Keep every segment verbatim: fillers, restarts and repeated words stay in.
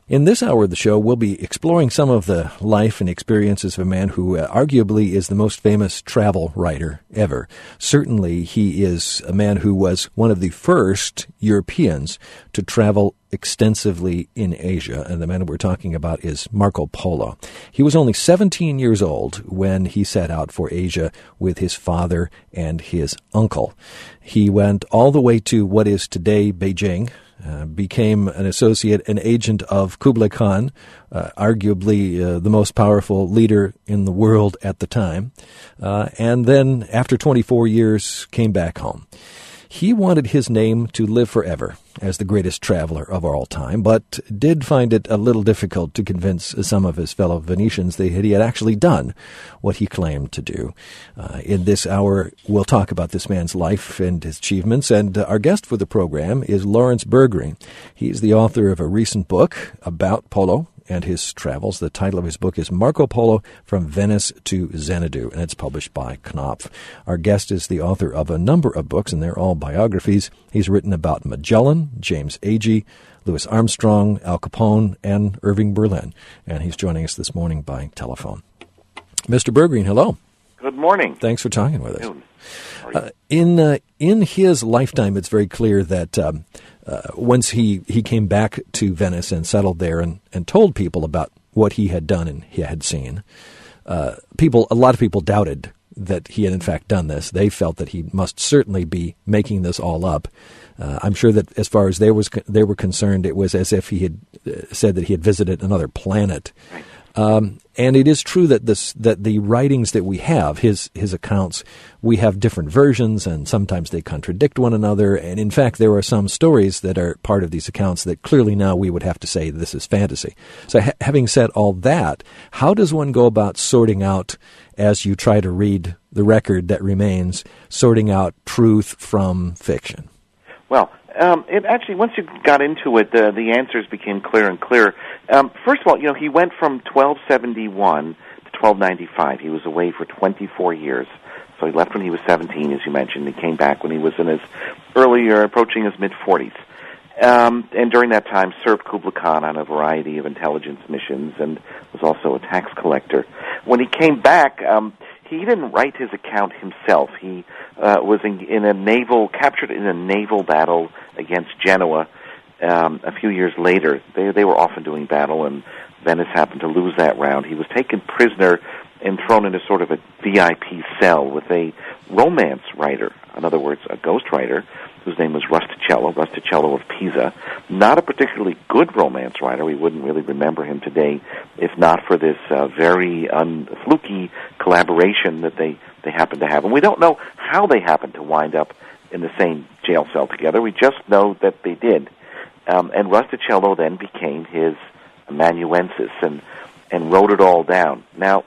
In this hour of the show, we'll be exploring some of the life and experiences of a man who uh, arguably is the most famous travel writer ever. Certainly, he is a man who was one of the first Europeans to travel extensively in Asia, and the man we're talking about is Marco Polo. He was only seventeen years old when he set out for Asia with his father and his uncle. He went all the way to what is today Beijing, Uh, became an associate, an agent of Kublai Khan, uh, arguably uh, the most powerful leader in the world at the time, uh, and then after twenty-four years came back home. He wanted his name to live forever as the greatest traveler of all time, but did find it a little difficult to convince some of his fellow Venetians that he had actually done what he claimed to do. Uh, in this hour, we'll talk about this man's life and his achievements, and uh, our guest for the program is Lawrence Bergreen. He's the author of a recent book about Polo and his travels. The title of his book is Marco Polo from Venice to Xanadu, and it's published by Knopf. Our guest is the author of a number of books, and they're all biographies. He's written about Magellan, James Agee, Louis Armstrong, Al Capone, and Irving Berlin, and he's joining us this morning by telephone. Mister Bergreen, hello. Good morning. Thanks for talking with us. Uh, in uh, in his lifetime, it's very clear that um, uh, once he, he came back to Venice and settled there and, and told people about what he had done and he had seen, uh, people a lot of people doubted that he had in fact done this. They felt that he must certainly be making this all up. Uh, I'm sure that as far as they was they were concerned, it was as if he had uh, said that he had visited another planet. Right. Um, and it is true that this that the writings that we have, his his accounts, we have different versions, and sometimes they contradict one another. And in fact, there are some stories that are part of these accounts that clearly now we would have to say this is fantasy. So ha- having said all that, how does one go about sorting out, as you try to read the record that remains, sorting out truth from fiction? Well, um, it actually, once you got into it, the, the answers became clearer and clearer. Um, first of all, you know, he went from twelve seventy-one to twelve ninety-five. He was away for twenty-four years. So he left when he was seventeen, as you mentioned. He came back when he was in his earlier, approaching his mid-forties. Um, and during that time served Kublai Khan on a variety of intelligence missions and was also a tax collector. When he came back, um, he didn't write his account himself. He uh, was in, in a naval, captured in a naval battle against Genoa um, a few years later. They, they were often doing battle, and Venice happened to lose that round. He was taken prisoner and thrown into sort of a V I P cell with a romance writer, in other words, a ghostwriter, whose name was Rustichello, Rustichello of Pisa. Not a particularly good romance writer. We wouldn't really remember him today if not for this uh, very un- fluky collaboration that they, they happened to have. And we don't know how they happened to wind up in the same jail cell together. We just know that they did. Um, and Rustichello then became his amanuensis and, and wrote it all down. Now,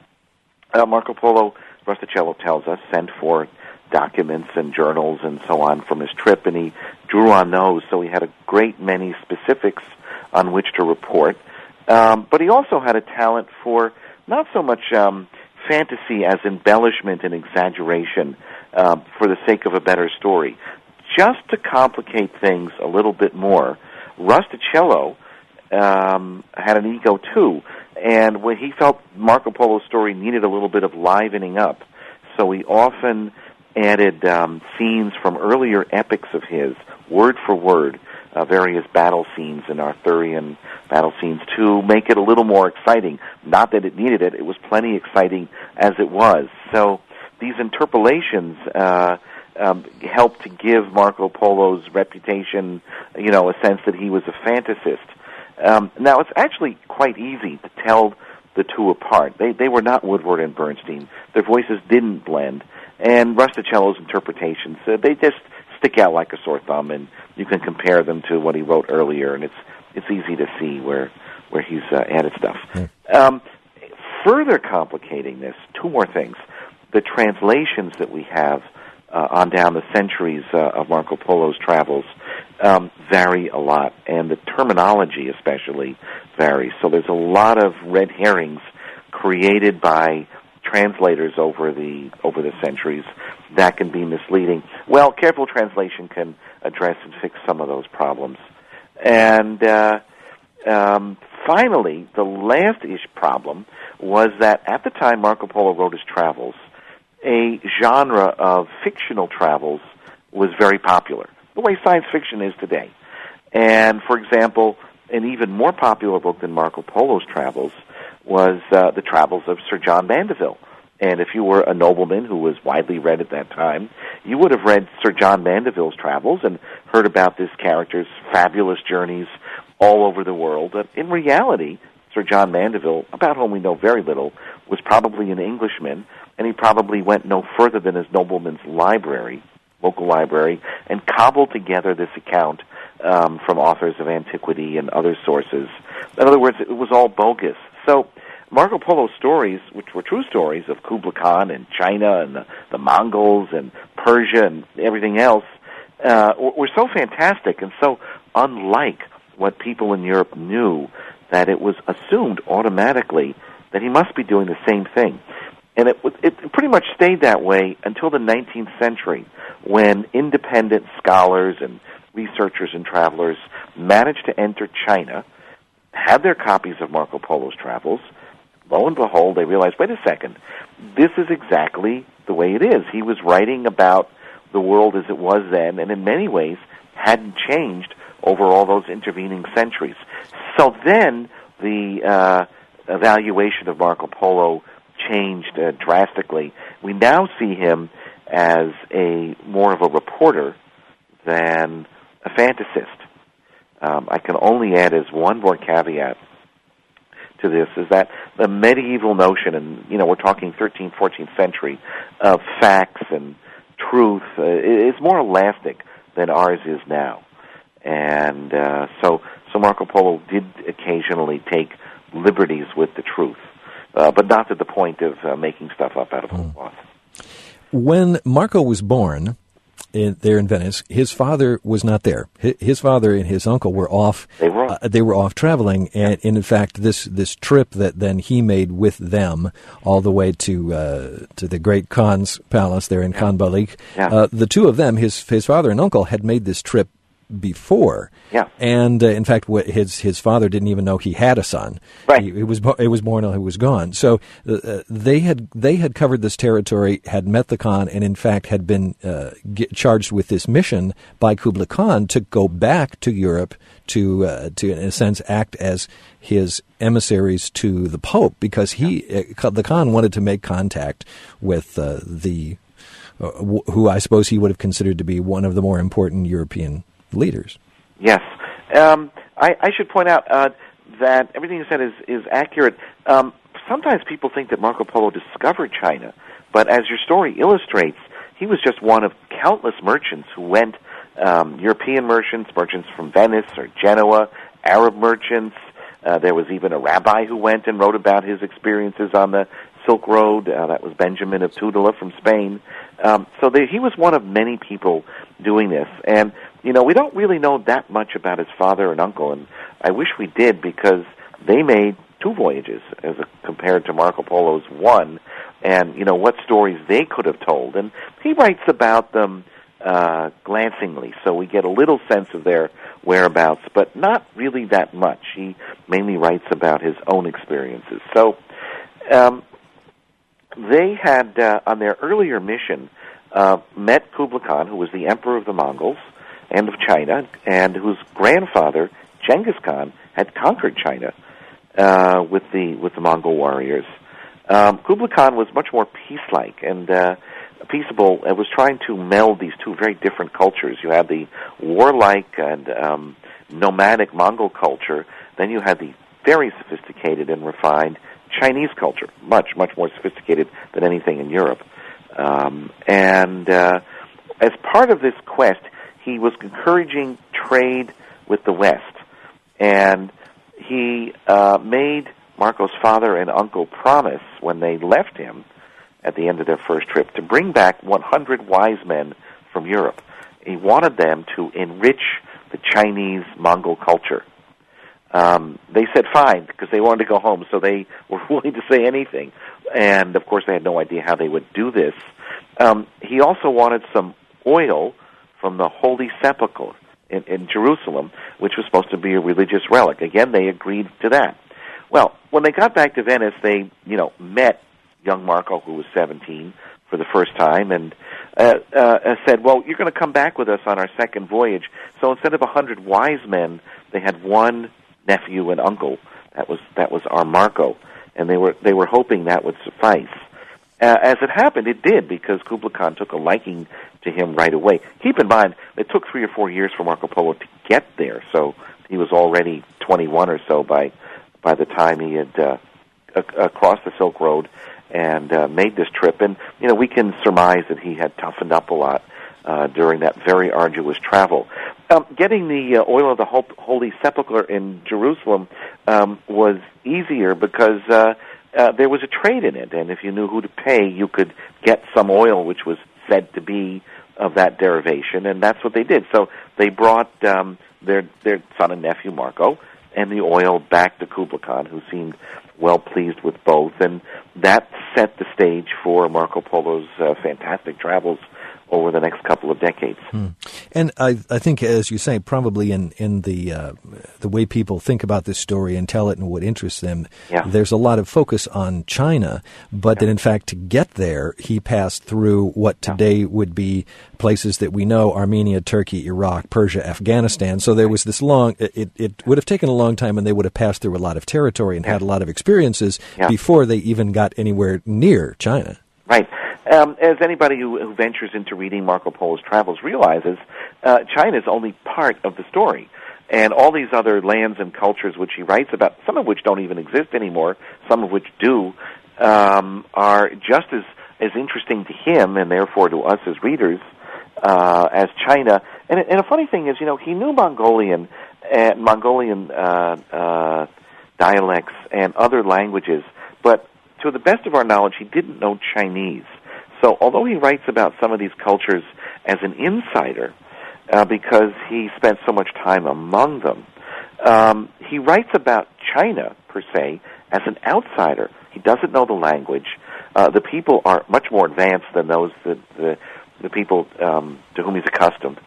uh, Marco Polo, Rustichello tells us, sent for documents and journals and so on from his trip, and he drew on those, so he had a great many specifics on which to report. Um, but he also had a talent for not so much um, fantasy as embellishment and exaggeration uh, for the sake of a better story. Just to complicate things a little bit more, Rustichello um, had an ego too, and when he felt Marco Polo's story needed a little bit of livening up, so he often added um, scenes from earlier epics of his, word for word, uh, various battle scenes and Arthurian battle scenes to make it a little more exciting. Not that it needed it, it was plenty exciting as it was. So these interpolations uh, um, helped to give Marco Polo's reputation, you know, a sense that he was a fantasist. Um, now, it's actually quite easy to tell the two apart. They, they were not Woodward and Bernstein. Their voices didn't blend. And Rustichello's interpretations, uh, they just stick out like a sore thumb, and you can compare them to what he wrote earlier, and it's it's easy to see where where he's uh, added stuff. Mm. Um, further complicating this, two more things. The translations that we have uh, on down the centuries uh, of Marco Polo's travels um, vary a lot, and the terminology especially varies. So there's a lot of red herrings created by translators over the over the centuries that can be misleading. Well, careful translation can address and fix some of those problems. And uh, um, finally, the last-ish problem was that at the time Marco Polo wrote his travels, a genre of fictional travels was very popular, the way science fiction is today. And, for example, an even more popular book than Marco Polo's travels was uh, the travels of Sir John Mandeville. And if you were a nobleman who was widely read at that time, you would have read Sir John Mandeville's travels and heard about this character's fabulous journeys all over the world. But in reality, Sir John Mandeville, about whom we know very little, was probably an Englishman, and he probably went no further than his nobleman's library, local library, and cobbled together this account um, from authors of antiquity and other sources. In other words, it was all bogus. So Marco Polo's stories, which were true stories of Kublai Khan and China and the, the Mongols and Persia and everything else, uh, were so fantastic and so unlike what people in Europe knew that it was assumed automatically that he must be doing the same thing. And it, it pretty much stayed that way until the nineteenth century, when independent scholars and researchers and travelers managed to enter China, had their copies of Marco Polo's travels. Lo and behold, they realized, wait a second, this is exactly the way it is. He was writing about the world as it was then, and in many ways hadn't changed over all those intervening centuries. So then the uh, evaluation of Marco Polo changed uh, drastically. We now see him as a more of a reporter than a fantasist. Um, I can only add as one more caveat to this, is that the medieval notion, and you know we're talking thirteenth, fourteenth century, of facts and truth uh, is more elastic than ours is now. And uh, so, so Marco Polo did occasionally take liberties with the truth, uh, but not to the point of uh, making stuff up out of whole cloth. When Marco was born in, there in Venice, his father was not there. His, his father and his uncle were off. They were. Uh, they were off traveling, and, and in fact, this this trip that then he made with them all the way to uh, to the great Khan's palace there in yeah. Khan Balik. Yeah. Uh, the two of them, his his father and uncle, had made this trip before, yeah, and uh, in fact, what his his father didn't even know he had a son. Right, he, he was it was born until he was gone. So uh, they had they had covered this territory, had met the Khan, and in fact had been uh, get charged with this mission by Kublai Khan to go back to Europe to uh, to in a sense act as his emissaries to the Pope, because he uh, the Khan wanted to make contact with uh, the uh, w- who I suppose he would have considered to be one of the more important European leaders. Yes. Um, I, I should point out uh, that everything you said is, is accurate. Um, sometimes people think that Marco Polo discovered China, but as your story illustrates, he was just one of countless merchants who went, um, European merchants, merchants from Venice or Genoa, Arab merchants. Uh, there was even a rabbi who went and wrote about his experiences on the Silk Road. Uh, that was Benjamin of Tudela from Spain. Um, so they, he was one of many people doing this. And, you know, we don't really know that much about his father and uncle, and I wish we did, because they made two voyages as a, compared to Marco Polo's one, and, you know, what stories they could have told. And he writes about them uh, glancingly, so we get a little sense of their whereabouts, but not really that much. He mainly writes about his own experiences. So um, they had, uh, on their earlier mission, uh, met Kublai Khan, who was the emperor of the Mongols and of China, and whose grandfather, Genghis Khan, had conquered China uh, with the with the Mongol warriors. Um, Kublai Khan was much more peace-like and uh, peaceable, and was trying to meld these two very different cultures. You had the warlike and um, nomadic Mongol culture, then you had the very sophisticated and refined Chinese culture, much, much more sophisticated than anything in Europe. Um, and uh, as part of this quest, he was encouraging trade with the West. And he uh, made Marco's father and uncle promise, when they left him at the end of their first trip, to bring back one hundred wise men from Europe. He wanted them to enrich the Chinese Mongol culture. Um, they said fine, because they wanted to go home, so they were willing to say anything. And, of course, they had no idea how they would do this. Um, he also wanted some oil from the Holy Sepulchre, in, in Jerusalem, which was supposed to be a religious relic. Again, they agreed to that. Well, when they got back to Venice, they, you know, met young Marco, who was seventeen, for the first time, and uh, uh, said, well, you're going to come back with us on our second voyage. So instead of a hundred wise men, they had one nephew and uncle. That was that was our Marco, and they were they were hoping that would suffice. Uh, as it happened, it did, because Kublai Khan took a liking to him right away. Keep in mind, it took three or four years for Marco Polo to get there, so he was already twenty-one or so by by the time he had uh, ac- crossed the Silk Road and uh, made this trip. And, you know, we can surmise that he had toughened up a lot uh, during that very arduous travel. Um, getting the uh, oil of the Holy Sepulchre in Jerusalem um, was easier because uh, uh, there was a trade in it, and if you knew who to pay, you could get some oil which was said to be of that derivation, and that's what they did. So they brought um, their their son and nephew, Marco, and the oil back to Kublai Khan, who seemed well pleased with both, and that set the stage for Marco Polo's uh, fantastic travels over the next couple of decades. Hmm. And I, I think, as you say, probably in, in the uh, the way people think about this story and tell it and what interests them, yeah. there's a lot of focus on China, but yeah. that in fact to get there, he passed through what today yeah. would be places that we know: Armenia, Turkey, Iraq, Persia, Afghanistan. So there was this long, it, it would have taken a long time, and they would have passed through a lot of territory and yeah. had a lot of experiences yeah. before they even got anywhere near China. Right. Um, as anybody who, who ventures into reading Marco Polo's travels realizes, uh, China is only part of the story. And all these other lands and cultures which he writes about, some of which don't even exist anymore, some of which do, um, are just as, as interesting to him, and therefore to us as readers, uh, as China. And, and a funny thing is, you know, he knew Mongolian, uh, Mongolian uh, uh, dialects and other languages, but to the best of our knowledge, he didn't know Chinese. So although he writes about some of these cultures as an insider, uh, because he spent so much time among them, um, he writes about China, per se, as an outsider. He doesn't know the language. Uh, the people are much more advanced than those that the, the people um, to whom he's accustomed.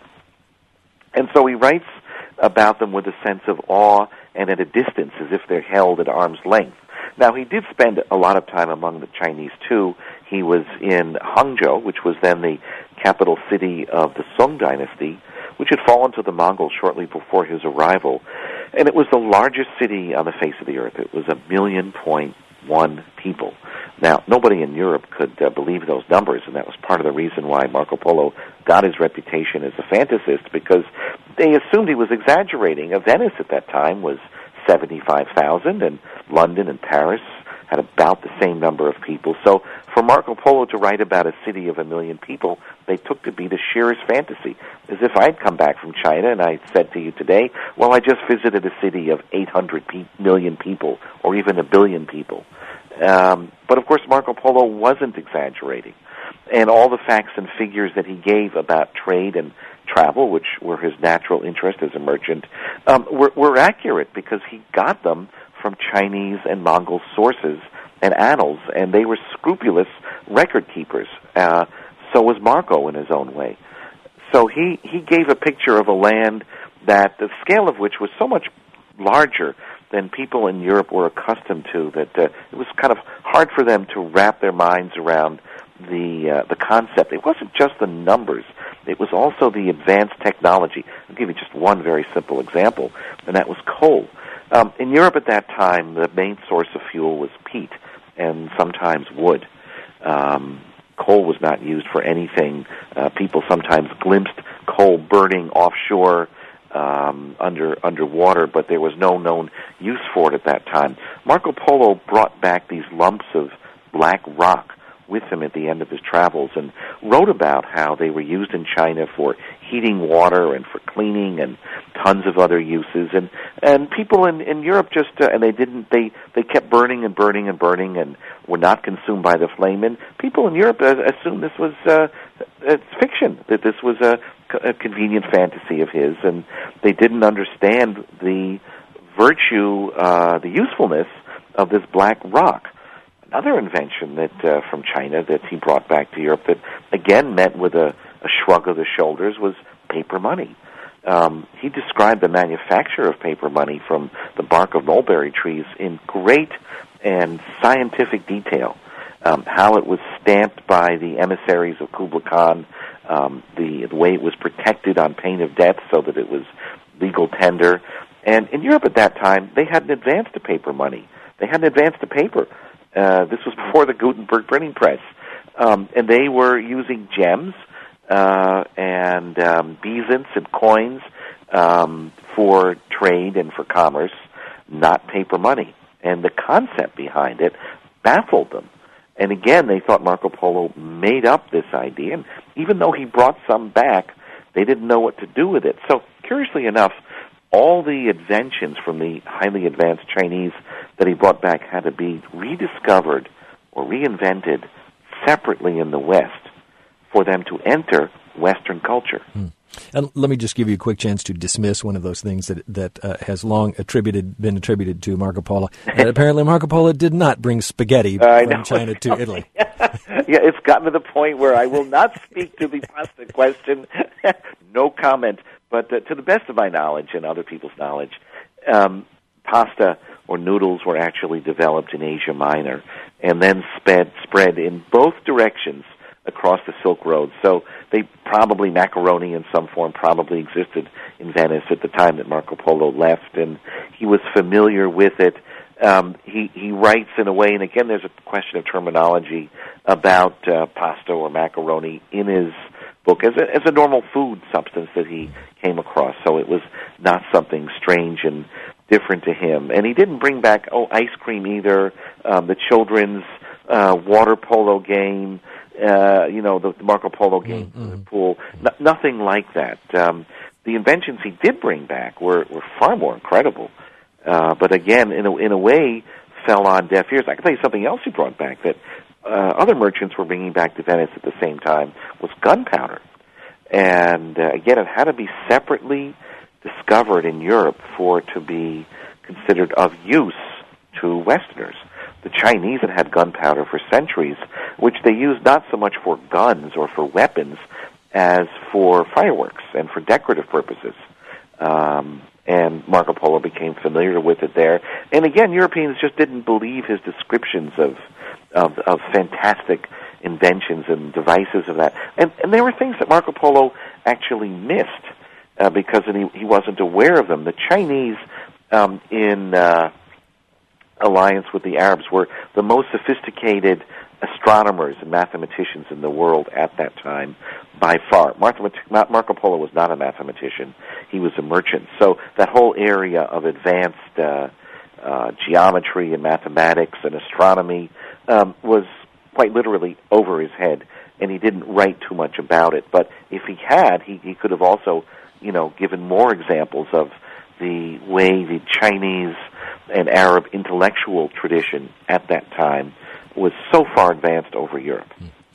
And so he writes about them with a sense of awe and at a distance, as if they're held at arm's length. Now, he did spend a lot of time among the Chinese, too. He was in Hangzhou, which was then the capital city of the Song dynasty, which had fallen to the Mongols shortly before his arrival. And it was the largest city on the face of the earth. It was a million point one people. Now, nobody in Europe could uh, believe those numbers, and that was part of the reason why Marco Polo got his reputation as a fantasist, because they assumed he was exaggerating. Uh, Venice at that time was seventy-five thousand, and London and Paris had about the same number of people. So for Marco Polo to write about a city of a million people, they took to be the sheerest fantasy, as if I'd come back from China and I said to you today, well, I just visited a city of eight hundred million people, or even a billion people. Um, but of course, Marco Polo wasn't exaggerating. And all the facts and figures that he gave about trade and travel, which were his natural interest as a merchant, um, were, were accurate, because he got them from Chinese and Mongol sources and annals, and they were scrupulous record keepers. Uh, so was Marco in his own way. So he, he gave a picture of a land that the scale of which was so much larger than people in Europe were accustomed to, that uh, it was kind of hard for them to wrap their minds around the uh, the concept. It wasn't just the numbers. It was also the advanced technology. I'll give you just one very simple example, and that was coal. Um, in Europe at that time, the main source of fuel was peat and sometimes wood. Um, coal was not used for anything. Uh, people sometimes glimpsed coal burning offshore um, under underwater, but there was no known use for it at that time. Marco Polo brought back these lumps of black rock with him at the end of his travels, and wrote about how they were used in China for heating water and for cleaning and tons of other uses. And and people in, in Europe just uh, and they didn't they they kept burning and burning and burning and were not consumed by the flame. And people in Europe uh, assumed this was uh, it's fiction, that this was a, a convenient fantasy of his, and they didn't understand the virtue, uh, the usefulness of this black rock. Another invention that uh, from China that he brought back to Europe that, again, met with a, a shrug of the shoulders was paper money. um, he described the manufacture of paper money from the bark of mulberry trees in great and scientific detail. Um, how it was stamped by the emissaries of Kublai Khan, um, the, the way it was protected on pain of death so that it was legal tender. And in Europe at that time, they hadn't advanced to paper money. They hadn't advanced to paper. Uh, this was before the Gutenberg printing press. Um, and they were using gems uh, and um, bezants and coins um, for trade and for commerce, not paper money. And the concept behind it baffled them. And again, they thought Marco Polo made up this idea. And even though he brought some back, they didn't know what to do with it. So, curiously enough, all the inventions from the highly advanced Chinese that he brought back had to be rediscovered or reinvented separately in the West for them to enter Western culture. Hmm. And let me just give you a quick chance to dismiss one of those things that that uh, has long attributed been attributed to Marco Polo. And apparently, Marco Polo did not bring spaghetti uh, from China to Italy. Yeah, it's gotten to the point where I will not speak to the pasta question. No comment. But uh, to the best of my knowledge and other people's knowledge, um, pasta or noodles were actually developed in Asia Minor and then spread spread in both directions across the Silk Road. So they probably, macaroni in some form, probably existed in Venice at the time that Marco Polo left, and he was familiar with it. Um, he, he writes in a way, and again, there's a question of terminology about uh, pasta or macaroni in his book as a, as a normal food substance that he came across. So it was not something strange and different to him. And he didn't bring back, oh, ice cream either, um, the children's uh, water polo game, Uh, you know, the, the Marco Polo game mm-hmm. in the pool. No, nothing like that. Um, the inventions he did bring back were, were far more incredible. Uh, but again, in a, in a way, fell on deaf ears. I can tell you something else he brought back that uh, other merchants were bringing back to Venice at the same time was gunpowder. And uh, again, it had to be separately discovered in Europe for it to be considered of use to Westerners. The Chinese had had gunpowder for centuries, which they used not so much for guns or for weapons as for fireworks and for decorative purposes. Um, and Marco Polo became familiar with it there. And again, Europeans just didn't believe his descriptions of of, of fantastic inventions and devices of that. And, and there were things that Marco Polo actually missed uh, because he, he wasn't aware of them. The Chinese um, in... Uh, alliance with the Arabs were the most sophisticated astronomers and mathematicians in the world at that time by far. Marco Polo was not a mathematician. He was a merchant. So that whole area of advanced uh, uh, geometry and mathematics and astronomy um, was quite literally over his head, and he didn't write too much about it. But if he had, he, he could have also, you know, given more examples of the way the Chinese and Arab intellectual tradition at that time was so far advanced over Europe.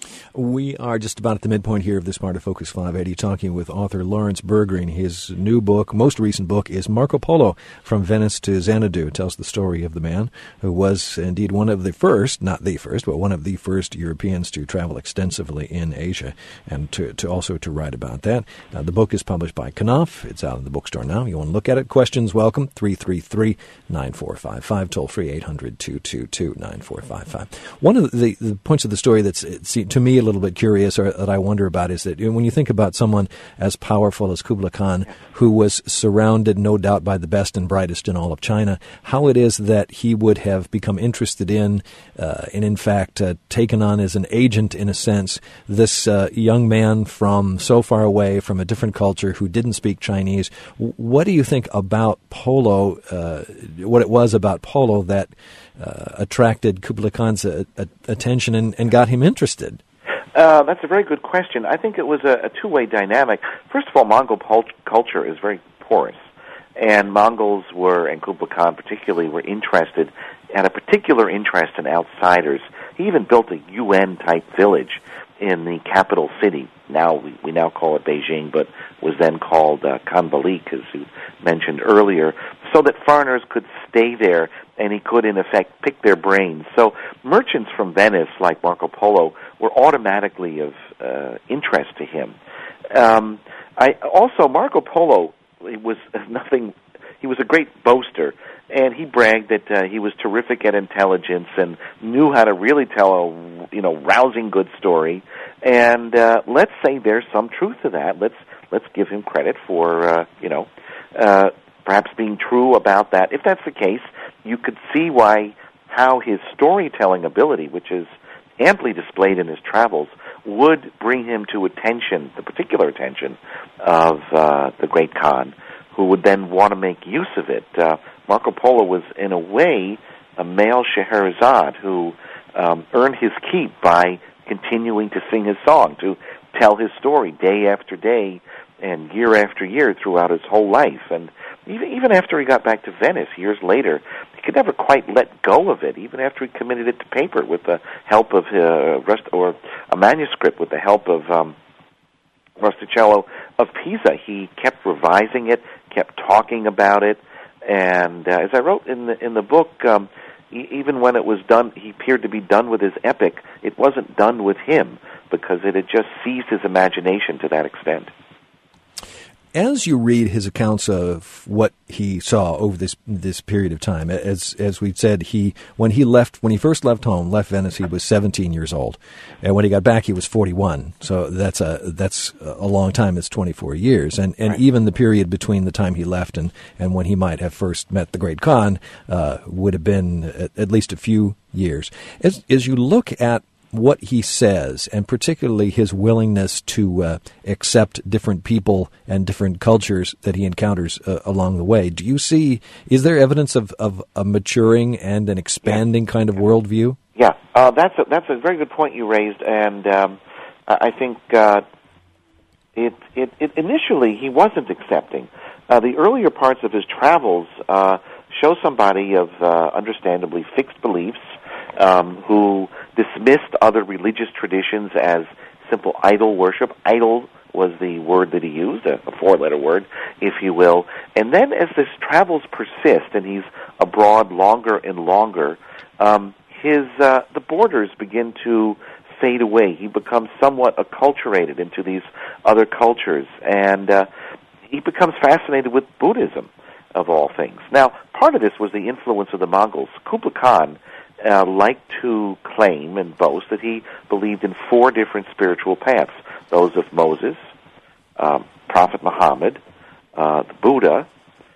We are just about at the midpoint here of this part of Focus five eighty, talking with author Lawrence Bergreen. His new book, most recent book, is Marco Polo, From Venice to Xanadu. It tells the story of the man who was indeed one of the first, not the first, but one of the first Europeans to travel extensively in Asia and to, to also to write about that. Uh, the book is published by Knopf. It's out in the bookstore now. You want to look at it? Questions welcome, three three three, nine four five five, toll free eight hundred, two two two, nine four five five. One of the, the points of the story that's, to me, a little bit curious, or that I wonder about, is that when you think about someone as powerful as Kublai Khan, who was surrounded, no doubt, by the best and brightest in all of China, how it is that he would have become interested in, uh, and in fact uh, taken on as an agent, in a sense, this uh, young man from so far away, from a different culture, who didn't speak Chinese. What do you think about Polo, uh, what it was about Polo that uh, attracted Kublai Khan's uh, attention and, and got him interested? Uh, that's a very good question. I think it was a, a two-way dynamic. First of all, Mongol pul- culture is very porous, and Mongols were, and Kublai Khan particularly, were interested, had a particular interest in outsiders. He even built a U N-type village in the capital city. Now we, we now call it Beijing, but was then called uh, Khanbalik, as you mentioned earlier, so that foreigners could stay there and he could, in effect, pick their brains. So merchants from Venice, like Marco Polo, were automatically of uh, interest to him. Um, I, also, Marco Polo it was nothing. He was a great boaster, and he bragged that uh, he was terrific at intelligence and knew how to really tell a you know rousing good story. And uh, let's say there's some truth to that. Let's let's give him credit for uh, you know uh, perhaps being true about that. If that's the case, you could see why how his storytelling ability, which is amply displayed in his travels, would bring him to attention, the particular attention of uh, the great Khan, who would then want to make use of it. Uh, Marco Polo was, in a way, a male Scheherazade who um, earned his keep by continuing to sing his song, to tell his story day after day and year after year throughout his whole life. And even, even after he got back to Venice years later, he could never quite let go of it, even after he committed it to paper with the help of uh, rest, or a manuscript with the help of um, Rustichello of Pisa. He kept revising it, kept talking about it, and uh, as I wrote in the in the book, um, e- even when it was done, he appeared to be done with his epic. It wasn't done with him because it had just seized his imagination to that extent. As you read his accounts of what he saw over this this period of time, as as we said, he when he left when he first left home, left Venice, he was seventeen years old, and when he got back, he was forty-one. So that's a that's a long time. It's twenty-four years, and and right. Even the period between the time he left and, and when he might have first met the great Khan uh, would have been at, at least a few years. As as you look at what he says, and particularly his willingness to uh, accept different people and different cultures that he encounters uh, along the way. Do you see, is there evidence of, of a maturing and an expanding yeah. kind of worldview? Yeah, uh, that's, a, that's a very good point you raised, and um, I think uh, it, it, it initially he wasn't accepting. Uh, the earlier parts of his travels uh, show somebody of uh, understandably fixed beliefs, Um, who dismissed other religious traditions as simple idol worship. Idol was the word that he used, a, a four-letter word, if you will. And then as his travels persist and he's abroad longer and longer, um, his uh, the borders begin to fade away. He becomes somewhat acculturated into these other cultures, and uh, he becomes fascinated with Buddhism, of all things. Now, part of this was the influence of the Mongols. Kublai Khan Uh, like to claim and boast that he believed in four different spiritual paths: those of Moses, um, Prophet Muhammad, uh, the Buddha,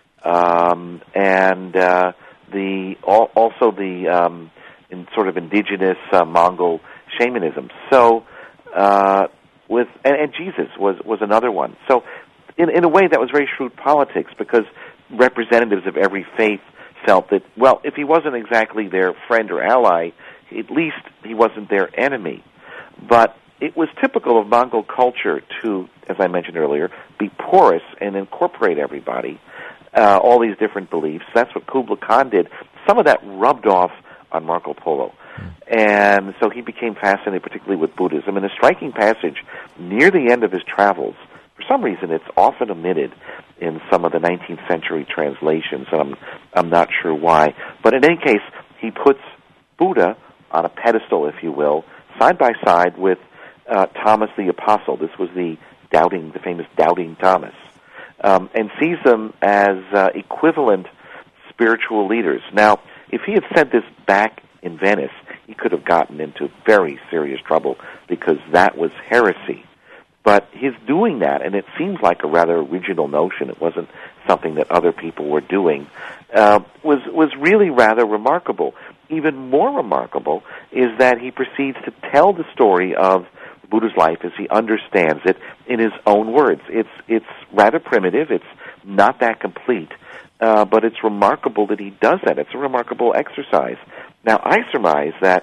um, and uh, the al- also the um, in sort of indigenous uh, Mongol shamanism. So, uh, with and, and Jesus was was another one. So, in in a way, that was very shrewd politics, because representatives of every faith felt that, well, if he wasn't exactly their friend or ally, at least he wasn't their enemy. But it was typical of Mongol culture to, as I mentioned earlier, be porous and incorporate everybody, uh, all these different beliefs. That's what Kublai Khan did. Some of that rubbed off on Marco Polo. And so he became fascinated particularly with Buddhism. In a striking passage near the end of his travels, for some reason it's often omitted in some of the nineteenth century translations, and I'm, I'm not sure why. But in any case, he puts Buddha on a pedestal, if you will, side by side with uh, Thomas the Apostle. This was the doubting, the famous doubting Thomas, um, and sees them as uh, equivalent spiritual leaders. Now, if he had said this back in Venice, he could have gotten into very serious trouble, because that was heresy. But his doing that, and it seems like a rather original notion, it wasn't something that other people were doing, uh, was was really rather remarkable. Even more remarkable is that he proceeds to tell the story of Buddha's life as he understands it in his own words. It's it's rather primitive, it's not that complete, uh, but it's remarkable that he does that. It's a remarkable exercise. Now, I surmise that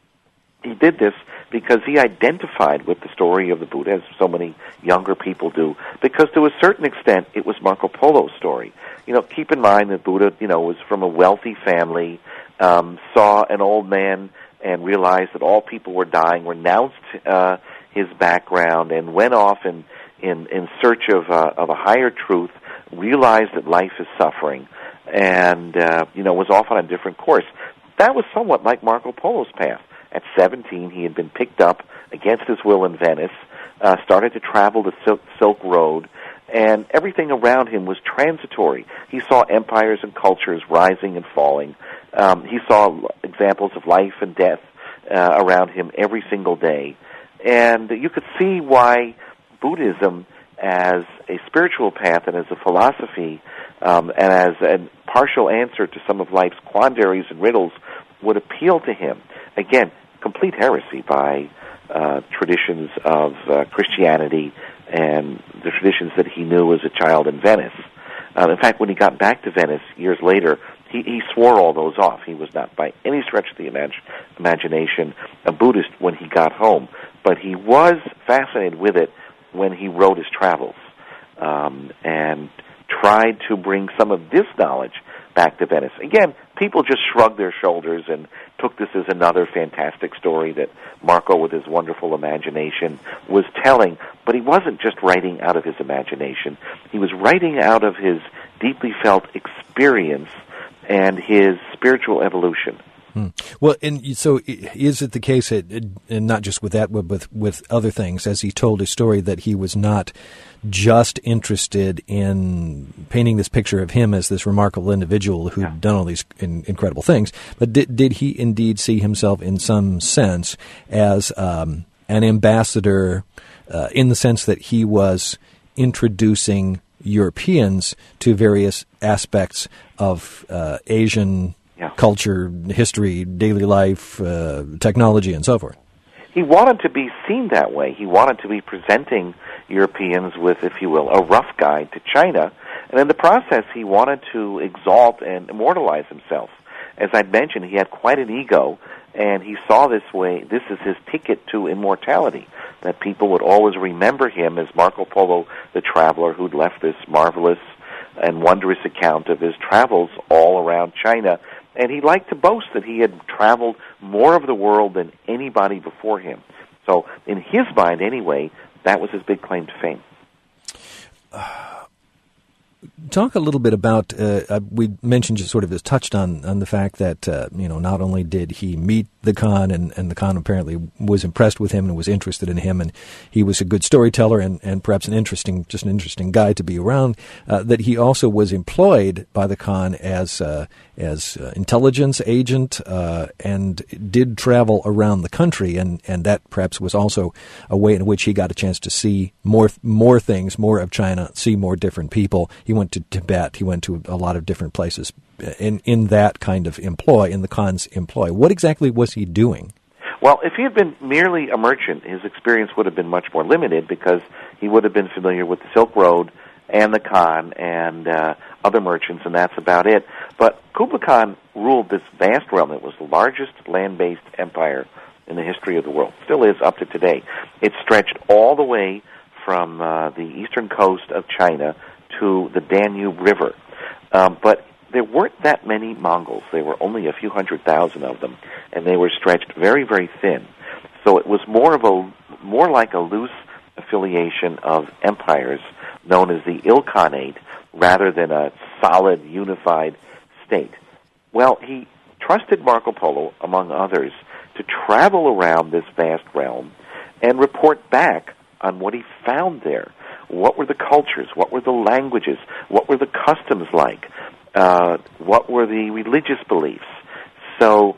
he did this because he identified with the story of the Buddha, as so many younger people do, because to a certain extent it was Marco Polo's story. You know, keep in mind that Buddha, you know, was from a wealthy family, um, saw an old man and realized that all people were dying, renounced uh, his background, and went off in, in, in search of, uh, of a higher truth, realized that life is suffering, and, uh, you know, was off on a different course. That was somewhat like Marco Polo's path. At seventeen, he had been picked up against his will in Venice, uh, started to travel the Silk, Silk Road, and everything around him was transitory. He saw empires and cultures rising and falling. Um, he saw examples of life and death uh, around him every single day. And you could see why Buddhism, as a spiritual path and as a philosophy, um, and as a partial answer to some of life's quandaries and riddles, would appeal to him. Again, complete heresy by uh, traditions of uh, Christianity and the traditions that he knew as a child in Venice. Uh, in fact, when he got back to Venice years later, he, he swore all those off. He was not by any stretch of the imag- imagination a Buddhist when he got home, but he was fascinated with it when he wrote his travels um, and tried to bring some of this knowledge back to Venice. Again, people just shrugged their shoulders and took this as another fantastic story that Marco, with his wonderful imagination, was telling. But he wasn't just writing out of his imagination. He was writing out of his deeply felt experience and his spiritual evolution. Hmm. Well, and so is it the case, that, and not just with that, but with, with other things, as he told his story, that he was not just interested in painting this picture of him as this remarkable individual who'd yeah. done all these in, incredible things, but did, did he indeed see himself in some sense as um, an ambassador uh, in the sense that he was introducing Europeans to various aspects of uh, Asian Yeah. culture, history, daily life, uh, technology, and so forth? He wanted to be seen that way. He wanted to be presenting Europeans with, if you will, a rough guide to China. And in the process, he wanted to exalt and immortalize himself. As I'd mentioned, he had quite an ego, and he saw this way, this is his ticket to immortality, that people would always remember him as Marco Polo, the traveler who'd left this marvelous and wondrous account of his travels all around China. And he liked to boast that he had traveled more of the world than anybody before him. So in his mind, anyway, that was his big claim to fame. Uh, talk a little bit about, uh, we mentioned, just sort of as touched on, on the fact that, uh, you know, not only did he meet the Khan, and, and the Khan apparently was impressed with him and was interested in him, and he was a good storyteller and, and perhaps an interesting, just an interesting guy to be around, uh, that he also was employed by the Khan as uh, as uh, intelligence agent uh, and did travel around the country, and, and that perhaps was also a way in which he got a chance to see more more things, more of China, see more different people. He went to Tibet, he went to a lot of different places in in that kind of employ, in the Khan's employ. What exactly was he doing? Well, if he had been merely a merchant, his experience would have been much more limited, because he would have been familiar with the Silk Road and the Khan and uh, other merchants, and that's about it. But Kublai Khan ruled this vast realm. It was the largest land-based empire in the history of the world. Still is up to today. It stretched all the way from uh, the eastern coast of China to the Danube River. Um, but there weren't that many Mongols. There were only a few hundred thousand of them, and they were stretched very, very thin. So it was more of a more like a loose affiliation of empires known as the Ilkhanate, rather than a solid, unified state. Well, he trusted Marco Polo, among others, to travel around this vast realm and report back on what he found there. What were the cultures? What were the languages? What were the customs like? Uh, what were the religious beliefs? So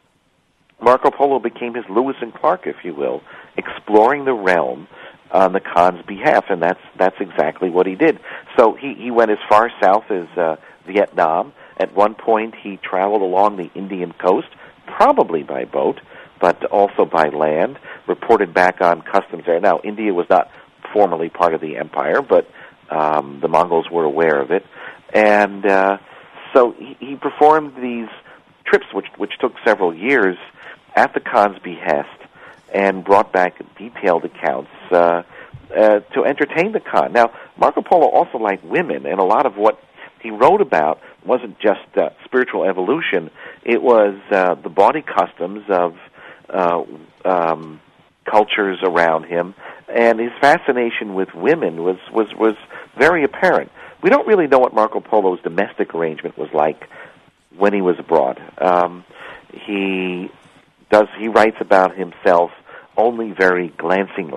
Marco Polo became his Lewis and Clark, if you will, exploring the realm on the Khan's behalf, and that's that's exactly what he did. So he, he went as far south as uh, Vietnam. At one point, he traveled along the Indian coast, probably by boat, but also by land, reported back on customs there. Now, India was not formally part of the empire, but um, the Mongols were aware of it. And uh, so he, he performed these trips, which which took several years, at the Khan's behest, and brought back detailed accounts uh, uh, to entertain the Khan. Now, Marco Polo also liked women, and a lot of what he wrote about wasn't just uh, spiritual evolution. It was uh, the body customs of uh, um, cultures around him, and his fascination with women was, was, was very apparent. We don't really know what Marco Polo's domestic arrangement was like when he was abroad. Um, he does he writes about himself only very glancingly.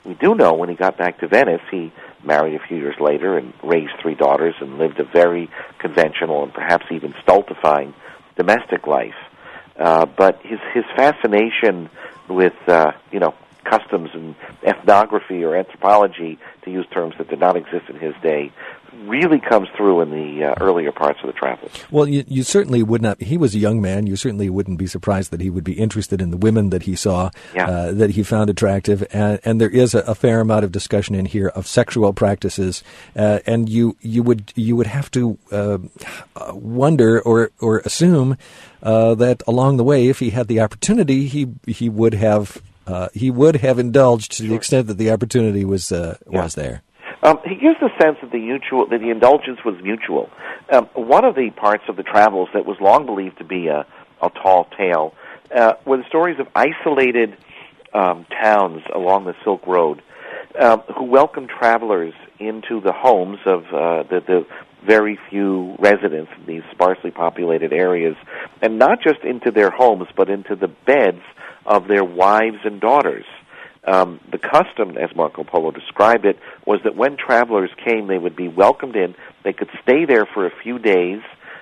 we do know when he got back to Venice, he married a few years later and raised three daughters and lived a very conventional and perhaps even stultifying domestic life. Uh, but his his fascination with uh, you know customs and ethnography or anthropology, to use terms that did not exist in his day, really comes through in the uh, earlier parts of the travels. Well, you, you certainly would not. He was a young man. You certainly wouldn't be surprised that he would be interested in the women that he saw, yeah. uh, that he found attractive. And, and there is a, a fair amount of discussion in here of sexual practices. Uh, and you you would you would have to uh, wonder or or assume uh, that along the way, if he had the opportunity, he he would have uh, he would have indulged to sure. the extent that the opportunity was uh, yeah. was there. Um, he gives the sense that the mutual, that the indulgence was mutual. Um, one of the parts of the travels that was long believed to be a, a tall tale uh, were the stories of isolated um, towns along the Silk Road um, who welcomed travelers into the homes of uh, the, the very few residents in these sparsely populated areas, and not just into their homes, but into the beds of their wives and daughters. Um, the custom, as Marco Polo described it, was that when travelers came, they would be welcomed in. They could stay there for a few days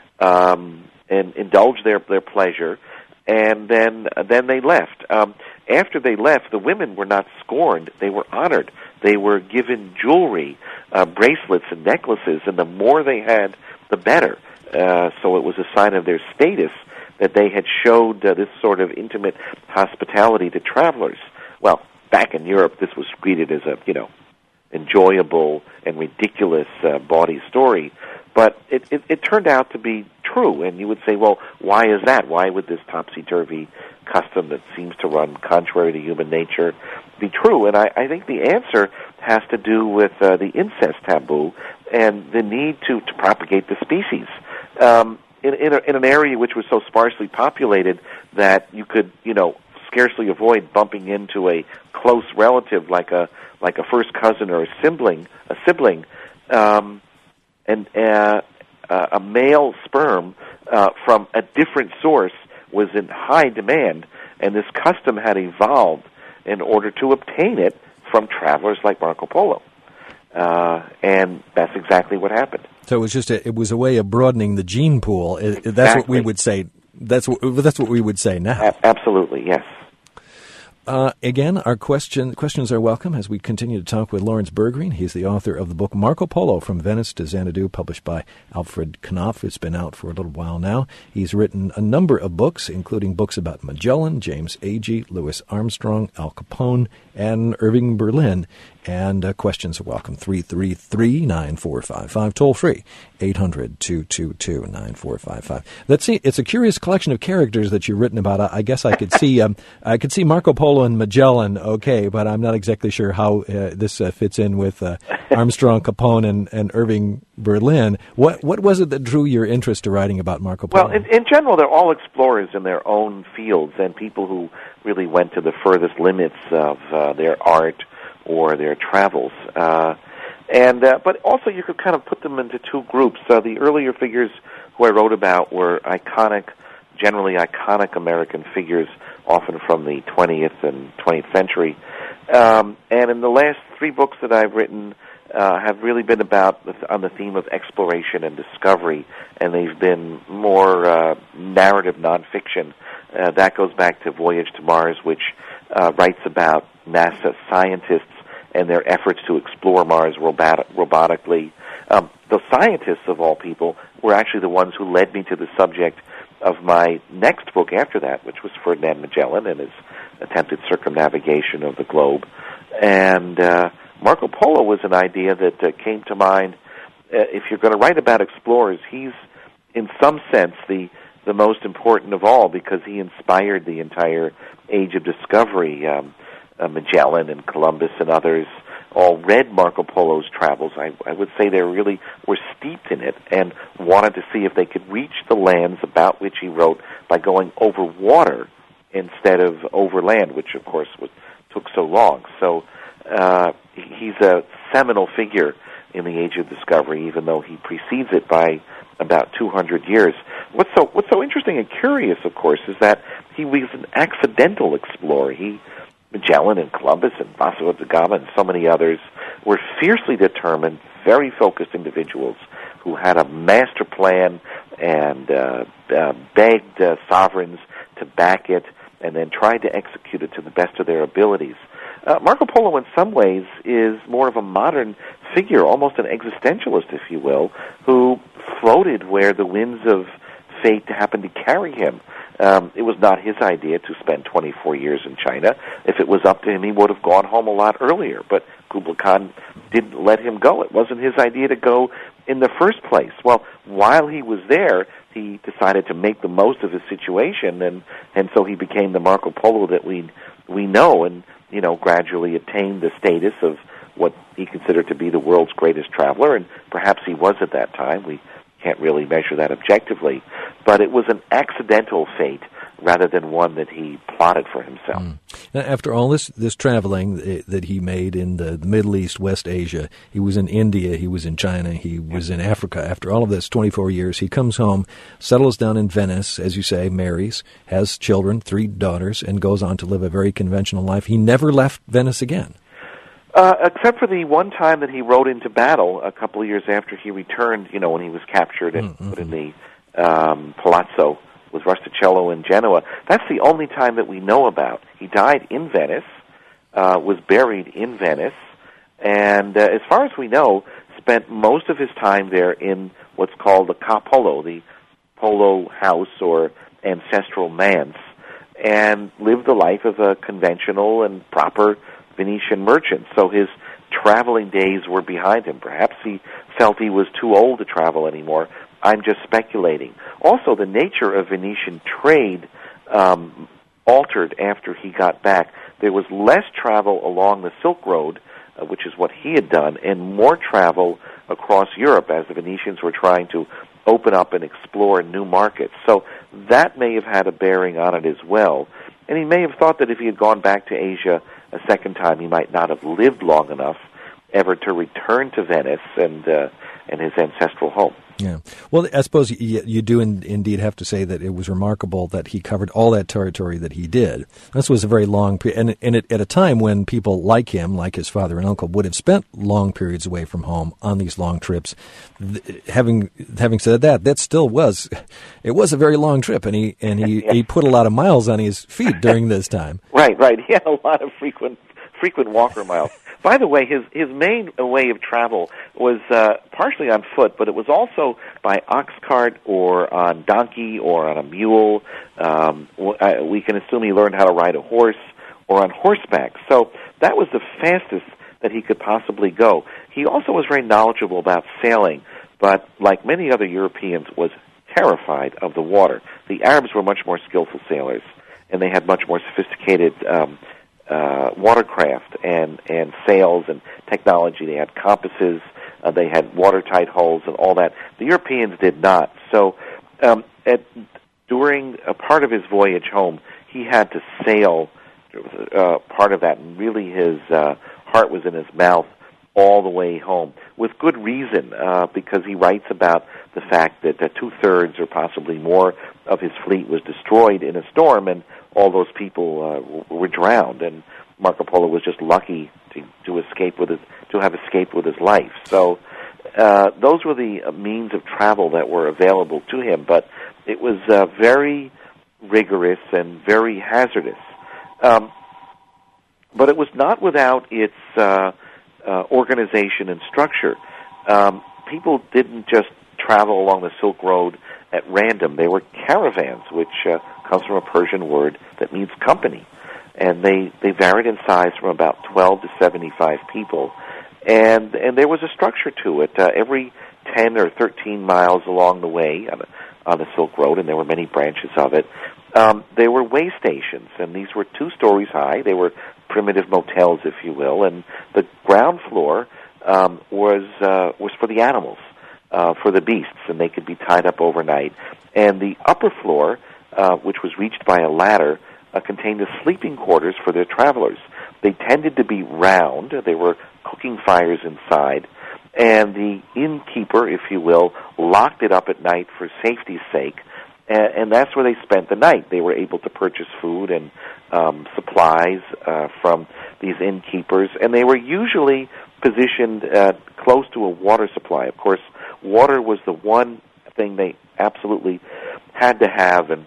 um, and indulge their their pleasure, and then uh, then they left. Um, after they left, the women were not scorned; they were honored. They were given jewelry, uh, bracelets, and necklaces, and the more they had, the better. Uh, so it was a sign of their status that they had showed uh, this sort of intimate hospitality to travelers. Well, back in Europe, this was greeted as a, you know, enjoyable and ridiculous, uh, bawdy story. But it, it, it turned out to be true, and you would say, well, why is that? Why would this topsy-turvy custom that seems to run contrary to human nature be true? And I, I think the answer has to do with uh, the incest taboo and the need to, to propagate the species. Um, in, in, a, in an area which was so sparsely populated that you could, you know, scarcely avoid bumping into a close relative like a like a first cousin or a sibling, a sibling, um, and uh, uh, a male sperm uh, from a different source was in high demand, and this custom had evolved in order to obtain it from travelers like Marco Polo, uh, and that's exactly what happened. So it was just a, it was a way of broadening the gene pool. It, exactly. That's what we would say. That's what that's what we would say now. A- absolutely, yes. Uh, again, our question, questions are welcome as we continue to talk with Lawrence Bergreen. He's the author of the book Marco Polo, From Venice to Xanadu, published by Alfred Knopf. It's been out for a little while now. He's written a number of books, including books about Magellan, James Agee, Louis Armstrong, Al Capone, and Irving Berlin. And uh, questions are welcome. three three three, nine four five five, toll free, eight hundred, two two two, nine four five five. Let's see, it's a curious collection of characters that you've written about. I, I guess I could see um, I could see Marco Polo and Magellan, okay, but I'm not exactly sure how uh, this uh, fits in with uh, Armstrong, Capone, and, and Irving Berlin. What what was it that drew your interest to writing about Marco Polo? Well, in, in general, they're all explorers in their own fields and people who really went to the furthest limits of uh, their art or their travels. Uh, and uh, but also you could kind of put them into two groups. Uh, the earlier figures who I wrote about were iconic, generally iconic American figures, often from the twentieth and twentieth century. Um, and in the last three books that I've written uh, have really been about the, on the theme of exploration and discovery, and they've been more uh, narrative nonfiction. Uh, that goes back to Voyage to Mars, which uh, writes about NASA scientists and their efforts to explore Mars robot- robotically. Um, the scientists, of all people, were actually the ones who led me to the subject of my next book after that, which was Ferdinand Magellan and his attempted circumnavigation of the globe. And uh, Marco Polo was an idea that uh, came to mind. Uh, if you're going to write about explorers, he's, in some sense, the the most important of all because he inspired the entire age of discovery. Um, uh, Magellan and Columbus and others all read Marco Polo's travels. I, I would say they really were steeped in it and wanted to see if they could reach the lands about which he wrote by going over water instead of over land, which, of course, was, took so long. So uh, he's a seminal figure in the Age of Discovery, even though he precedes it by about two hundred years. What's so what's so interesting and curious, of course, is that he was an accidental explorer. He Magellan and Columbus and Vasco da Gama and so many others were fiercely determined, very focused individuals who had a master plan and uh, uh, begged uh, sovereigns to back it and then tried to execute it to the best of their abilities. Uh, Marco Polo, in some ways, is more of a modern figure, almost an existentialist, if you will, who floated where the winds of fate happened to carry him. Um, it was not his idea to spend twenty-four years in China. If it was up to him, he would have gone home a lot earlier, but Kublai Khan didn't let him go. It wasn't his idea to go in the first place. Well, while he was there, he decided to make the most of his situation, and, and so he became the Marco Polo that we we know, and you know, gradually attained the status of what he considered to be the world's greatest traveler, and perhaps he was at that time. We can't really measure that objectively, but it was an accidental fate rather than one that he plotted for himself. Mm. Now, after all this this traveling that he made in the Middle East, West Asia, he was in India, he was in China, he was in Africa. After all of this, twenty-four years, he comes home, settles down in Venice, as you say, marries, has children, three daughters, and goes on to live a very conventional life. He never left Venice again. Uh, except for the one time that he rode into battle a couple of years after he returned, you know, when he was captured and mm-hmm. put in the um, Palazzo with Rustichello in Genoa. That's the only time that we know about. He died in Venice, uh, was buried in Venice, and uh, as far as we know, spent most of his time there in what's called the Ca' Polo, the Polo house or ancestral manse, and lived the life of a conventional and proper Venetian merchant. So his traveling days were behind him. Perhaps he felt he was too old to travel anymore. I'm just speculating. Also, the nature of Venetian trade um, altered after he got back. There was less travel along the Silk Road, uh, which is what he had done, and more travel across Europe as the Venetians were trying to open up and explore new markets. So that may have had a bearing on it as well. And he may have thought that if he had gone back to Asia a second time, he might not have lived long enough ever to return to Venice and uh, and his ancestral home. Yeah. Well, I suppose you, you do in, indeed have to say that it was remarkable that he covered all that territory that he did. This was a very long period, and, and it, at a time when people like him, like his father and uncle, would have spent long periods away from home on these long trips. Th- having having said that, that still was, it was a very long trip, and he and he, yeah. he put a lot of miles on his feet during this time. Right, right. He had a lot of frequent frequent walker miles. By the way, his his main way of travel was uh, partially on foot, but it was also by ox cart or on donkey or on a mule. Um, we can assume he learned how to ride a horse or on horseback. So that was the fastest that he could possibly go. He also was very knowledgeable about sailing, but like many other Europeans, was terrified of the water. The Arabs were much more skillful sailors, and they had much more sophisticated um Uh, watercraft and, and sails and technology. They had compasses, uh, they had watertight hulls and all that. The Europeans did not. So um, at, during a part of his voyage home, he had to sail uh, part of that, and really his uh, heart was in his mouth all the way home, with good reason, uh, because he writes about the fact that uh, two-thirds or possibly more of his fleet was destroyed in a storm, and all those people uh, were drowned, and Marco Polo was just lucky to, to escape with his, to have escaped with his life. So uh, those were the means of travel that were available to him, but it was uh, very rigorous and very hazardous. Um, but it was not without its uh, uh, organization and structure. Um, people didn't just travel along the Silk Road at random. They were caravans, which uh, comes from a Persian word that means company. And they, they varied in size from about twelve to seventy-five people. And and there was a structure to it. Uh, every ten or thirteen miles along the way on the, on the Silk Road, and there were many branches of it, um, there were way stations. And these were two stories high. They were primitive motels, if you will. And the ground floor um, was uh, was for the animals. Uh, for the beasts, and they could be tied up overnight. And the upper floor, uh, which was reached by a ladder, uh, contained the sleeping quarters for their travelers. They tended to be round. There were cooking fires inside, and the innkeeper, if you will, locked it up at night for safety's sake, and, and that's where they spent the night. They were able to purchase food and um, supplies uh, from these innkeepers, and they were usually positioned uh, close to a water supply. Of course, water was the one thing they absolutely had to have, and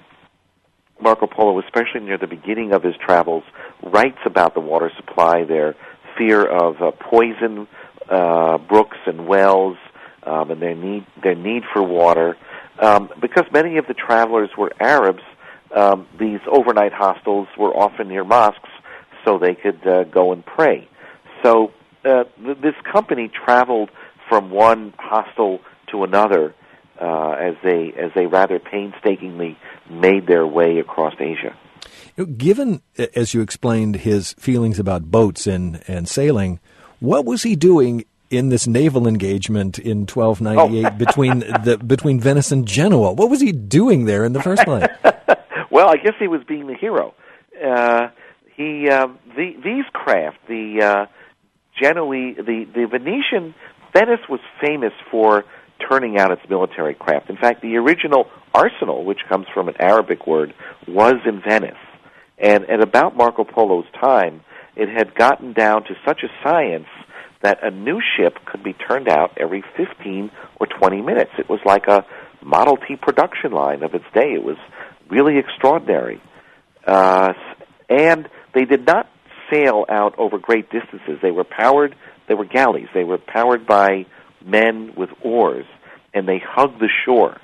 Marco Polo, especially near the beginning of his travels, writes about the water supply, their fear of uh, poison uh, brooks and wells, um, and their need their need for water. Um, because many of the travelers were Arabs, um, these overnight hostels were often near mosques, so they could uh, go and pray. So uh, th- this company traveled from one hostel to another uh, as they as they rather painstakingly made their way across Asia. Given, as you explained, his feelings about boats and, and sailing, what was he doing in this naval engagement in twelve ninety-eight oh. between the between Venice and Genoa? What was he doing there in the first place? Well, I guess he was being the hero. Uh, he uh, the, these craft, the uh, Genoese, the the Venetian, Venice was famous for turning out its military craft. In fact, the original arsenal, which comes from an Arabic word, was in Venice. And at about Marco Polo's time, it had gotten down to such a science that a new ship could be turned out every fifteen or twenty minutes. It was like a Model T production line of its day. It was really extraordinary. Uh, and they did not sail out over great distances. They were powered, they were galleys. They were powered by men with oars, and they hugged the shore.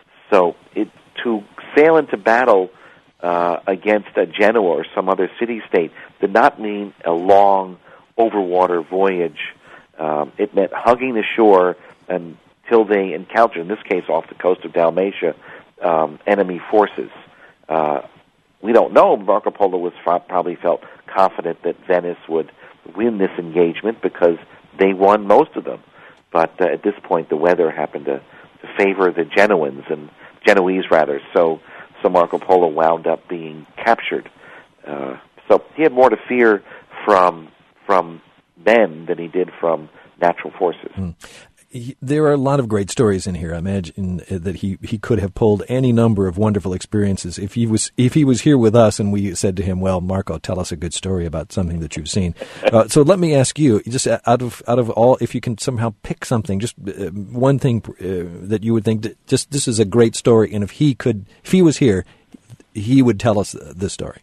So it, to sail into battle uh, against a Genoa or some other city-state did not mean a long overwater voyage. Um, it meant hugging the shore until they encountered, in this case off the coast of Dalmatia, um, enemy forces. Uh, we don't know. Marco Polo was probably felt confident that Venice would win this engagement because they won most of them. But uh, at this point, the weather happened to, to favor the Genoans, and Genoese rather. So, so Marco Polo wound up being captured. Uh, so he had more to fear from from men than he did from natural forces. Mm. He, there are a lot of great stories in here. I imagine that he, he could have pulled any number of wonderful experiences. If he was if he was here with us and we said to him, "Well, Marco, tell us a good story about something that you've seen." Uh, so let me ask you, just out of out of all, if you can somehow pick something, just uh, one thing uh, that you would think that just this is a great story, and if he could, if he was here, he would tell us this story.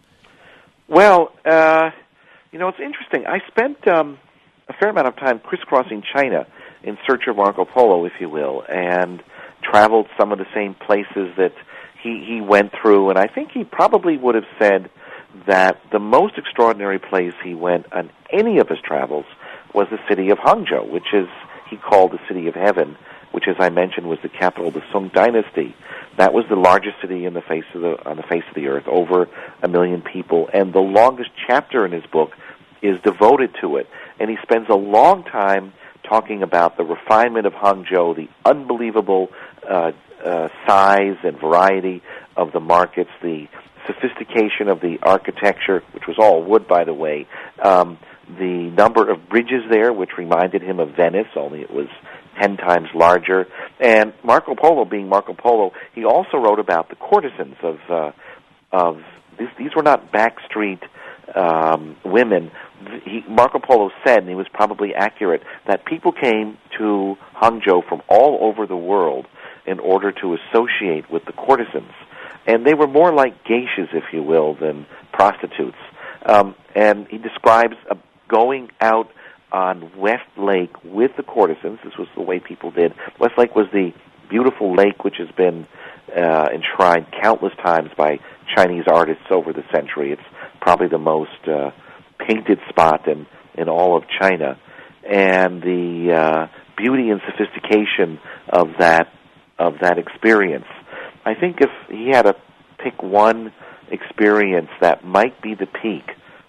Well, uh, you know, it's interesting. I spent um, a fair amount of time crisscrossing China in search of Marco Polo, if you will, and traveled some of the same places that he, he went through. And I think he probably would have said that the most extraordinary place he went on any of his travels was the city of Hangzhou, which is he called the city of heaven, which, as I mentioned, was the capital of the Song dynasty. That was the largest city in the face of the, on the face of the earth, over a million people. And the longest chapter in his book is devoted to it. And he spends a long time talking about the refinement of Hangzhou, the unbelievable uh, uh, size and variety of the markets, the sophistication of the architecture, which was all wood, by the way, um, the number of bridges there, which reminded him of Venice, only it was ten times larger. And Marco Polo, being Marco Polo, he also wrote about the courtesans of uh, of this, these were not backstreet um, women. He, Marco Polo said, and he was probably accurate, that people came to Hangzhou from all over the world in order to associate with the courtesans. And they were more like geishas, if you will, than prostitutes. Um, and he describes uh, going out on West Lake with the courtesans. This was the way people did. West Lake was the beautiful lake which has been uh, enshrined countless times by Chinese artists over the century. It's probably the most uh, painted spot in, in all of China. And the uh, beauty and sophistication of that of that experience. I think if he had to pick one experience that might be the peak,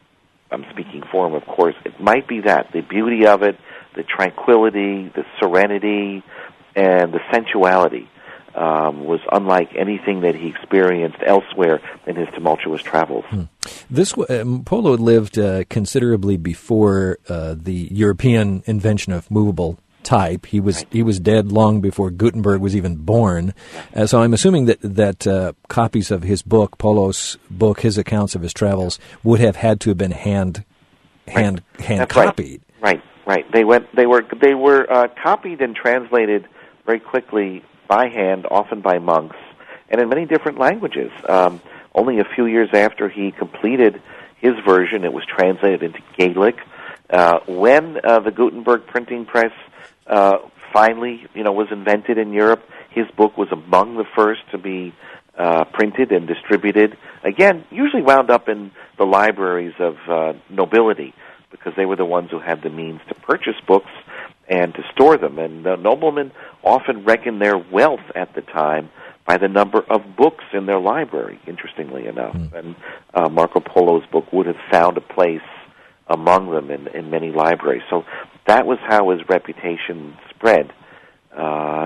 I'm speaking for him, of course, it might be that. The beauty of it, the tranquility, the serenity, and the sensuality um, was unlike anything that he experienced elsewhere in his tumultuous travels. Hmm. This uh, Polo lived uh, considerably before uh, the European invention of movable type. He was Right. he was dead long before Gutenberg was even born. Uh, so I'm assuming that that uh, copies of his book, Polo's book, his accounts of his travels, would have had to have been hand hand Right. hand That's copied. Right, right, right. They went. They were. They were uh, copied and translated very quickly by hand, often by monks, and in many different languages. Um, only a few years after he completed his version, it was translated into Gaelic. Uh, when uh, the Gutenberg printing press uh, finally, you know, was invented in Europe, his book was among the first to be uh, printed and distributed. Again, usually wound up in the libraries of uh, nobility, because they were the ones who had the means to purchase books and to store them. And the noblemen often reckoned their wealth at the time by the number of books in their library, interestingly enough. Mm. And uh, Marco Polo's book would have found a place among them in, in many libraries. So that was how his reputation spread. Uh,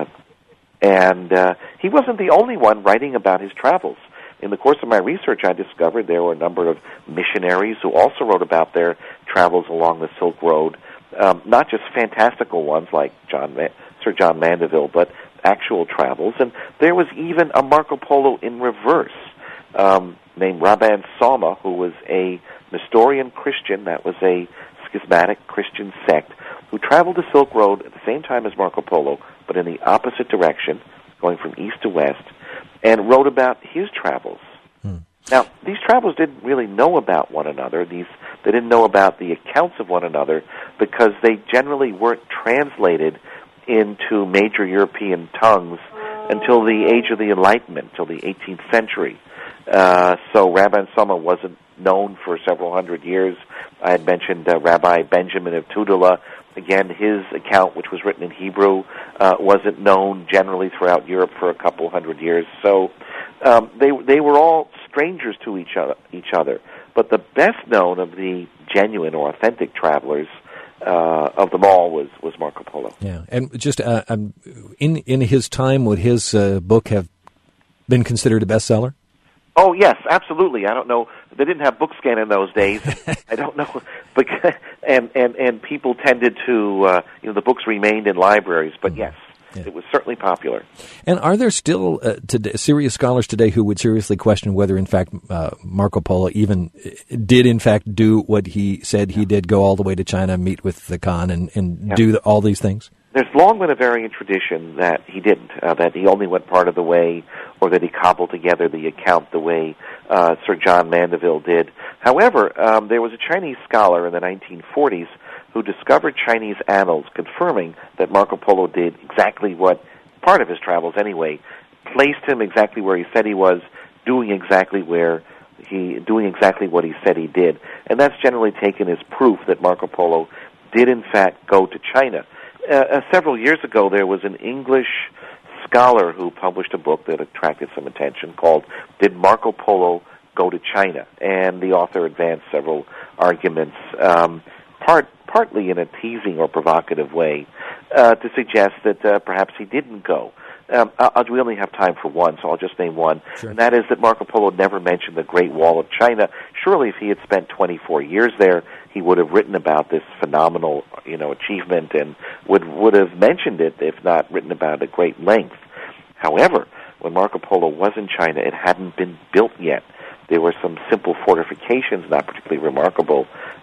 and uh, he wasn't the only one writing about his travels. In the course of my research, I discovered there were a number of missionaries who also wrote about their travels along the Silk Road, um, not just fantastical ones like John Ma- Sir John Mandeville, but actual travels. And there was even a Marco Polo in reverse, um, named Rabban Salma, who was a Nestorian Christian, that was a schismatic Christian sect, who traveled the Silk Road at the same time as Marco Polo, but in the opposite direction, going from east to west, and wrote about his travels. Hmm. Now, these travelers didn't really know about one another. These they didn't know about the accounts of one another because they generally weren't translated into major European tongues until the age of the Enlightenment, until the eighteenth century. Uh, so Rabban Salma wasn't known for several hundred years. I had mentioned uh, Rabbi Benjamin of Tudela. Again, his account, which was written in Hebrew, uh, wasn't known generally throughout Europe for a couple hundred years. So um, they they were all strangers to each other. Each other. But the best known of the genuine or authentic travelers uh, of them all was, was Marco Polo. Yeah, and just uh, um, in in his time, would his uh, book have been considered a bestseller? Oh, yes, absolutely. I don't know. They didn't have BookScan in those days. I don't know. But, and, and, and people tended to, uh, you know, the books remained in libraries. But, yes, yeah. It was certainly popular. And are there still uh, today, serious scholars today who would seriously question whether, in fact, uh, Marco Polo even did, in fact, do what he said he did, go all the way to China, meet with the Khan, and, and yeah. do the, all these things? There's long been a varying tradition that he didn't, uh, that he only went part of the way, or that he cobbled together the account the way uh, Sir John Mandeville did. However, um, there was a Chinese scholar in the nineteen forties who discovered Chinese annals confirming that Marco Polo did exactly what, part of his travels anyway, placed him exactly where he said he was, doing exactly where he, doing exactly what he said he did. And that's generally taken as proof that Marco Polo did in fact go to China. Uh, uh, several years ago, there was an English scholar who published a book that attracted some attention called Did Marco Polo Go to China? And the author advanced several arguments, um, part, partly in a teasing or provocative way, uh, to suggest that uh, perhaps he didn't go. Um, I'll, we only have time for one, so I'll just name one, sure. And that is that Marco Polo never mentioned the Great Wall of China. Surely if he had spent twenty-four years there, he would have written about this phenomenal, you know, achievement and would would have mentioned it, if not written about it at great length. However, when Marco Polo was in China, it hadn't been built yet. There were some simple fortifications, not particularly remarkable,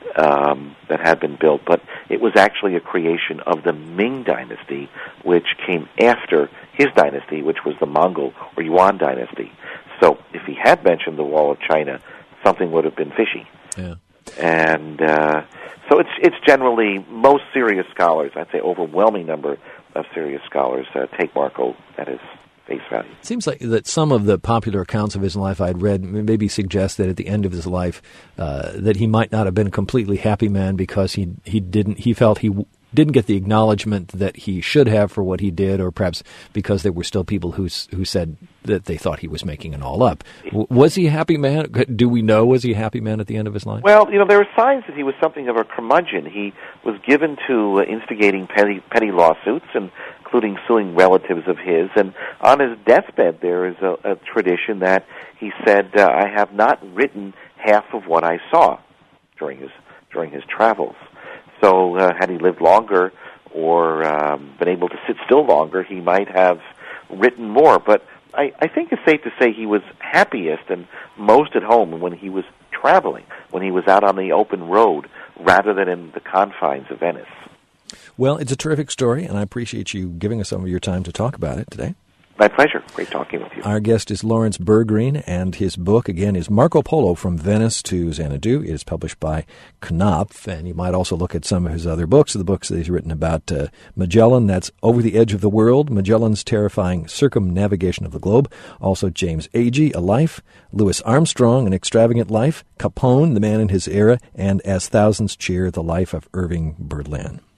um, that had been built, but it was actually a creation of the Ming Dynasty, which came after his dynasty, which was the Mongol or Yuan Dynasty. So if he had mentioned the Wall of China, something would have been fishy. Yeah. And uh, so it's it's generally, most serious scholars, I'd say overwhelming number of serious scholars, uh, take Marco at his face value. It seems like that some of the popular accounts of his life I'd read maybe suggest that at the end of his life uh, that he might not have been a completely happy man because he he didn't he felt he w- didn't get the acknowledgement that he should have for what he did, or perhaps because there were still people who who said that they thought he was making it all up. W- was he a happy man? Do we know, was he a happy man at the end of his life? Well, you know, there were signs that he was something of a curmudgeon. He was given to uh, instigating petty, petty lawsuits, and including suing relatives of his. And on his deathbed, there is a, a tradition that he said, uh, I have not written half of what I saw during his during his travels. So uh, had he lived longer, or um, been able to sit still longer, he might have written more. But I, I think it's safe to say he was happiest and most at home when he was traveling, when he was out on the open road, rather than in the confines of Venice. Well, it's a terrific story, and I appreciate you giving us some of your time to talk about it today. My pleasure. Great talking with you. Our guest is Lawrence Bergreen, and his book, again, is Marco Polo from Venice to Xanadu. It is published by Knopf, and you might also look at some of his other books, the books that he's written about uh, Magellan, that's Over the Edge of the World, Magellan's Terrifying Circumnavigation of the Globe, also James Agee, A Life, Louis Armstrong, An Extravagant Life, Capone, The Man in His Era, and As Thousands Cheer, The Life of Irving Berlin.